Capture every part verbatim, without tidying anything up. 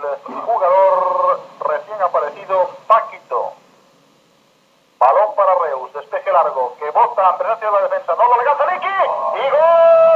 jugador recién aparecido, Paquito. Balón para Reus, despeje largo, que bota en presencia de la defensa, no lo alcanza Nicky, y gol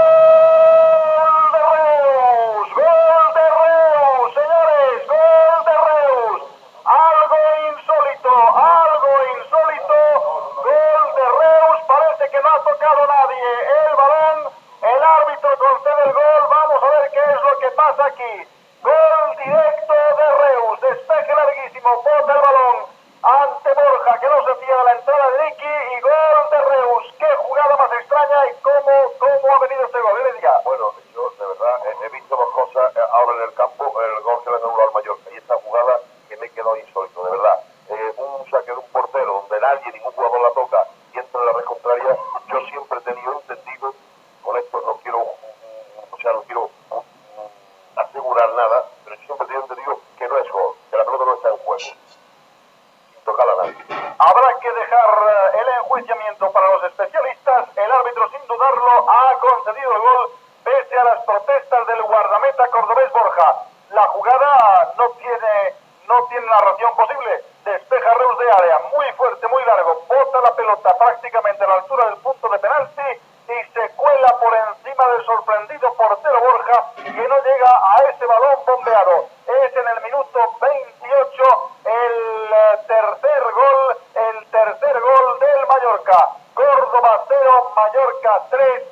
de Reus, gol de Reus, señores, gol de Reus, algo insólito, algo insólito, gol de Reus, parece que no ha tocado nadie el balón, el árbitro concede el gol, vamos a ver qué es lo que pasa aquí, gol directo de Reus, despeje larguísimo, bota el balón ante Borja, que no se fía de la entrada de Nicky, y gol de Reus. Qué jugada más extraña y cómo, cómo ha venido este gol. ¿Eh, le diga? Bueno, yo de verdad he, he visto dos cosas ahora en el campo, el gol que le anuló al Mallorca y esta jugada que me quedó insólito, de verdad. Eh, un saque de un portero donde nadie, ningún jugador la toca y entra en la red contraria, yo siempre he tenido entendido, con esto no quiero, o sea, no quiero asegurar nada, pero yo siempre he tenido entendido que no es gol, que la pelota no está en juego. Habrá que dejar el enjuiciamiento para los especialistas. El árbitro, sin dudarlo, ha concedido el gol pese a las protestas del guardameta cordobés Borja. La jugada no tiene, no tiene narración posible. Despeja Reus de área, muy fuerte, muy largo. Bota la pelota prácticamente a la altura del punto de penalti y se cuela por encima del sorprendido portero Borja, que no llega a ese balón bombeado. Es en el minuto veintiocho el tercer gol, el tercer gol del Mallorca. Córdoba cero, Mallorca tres.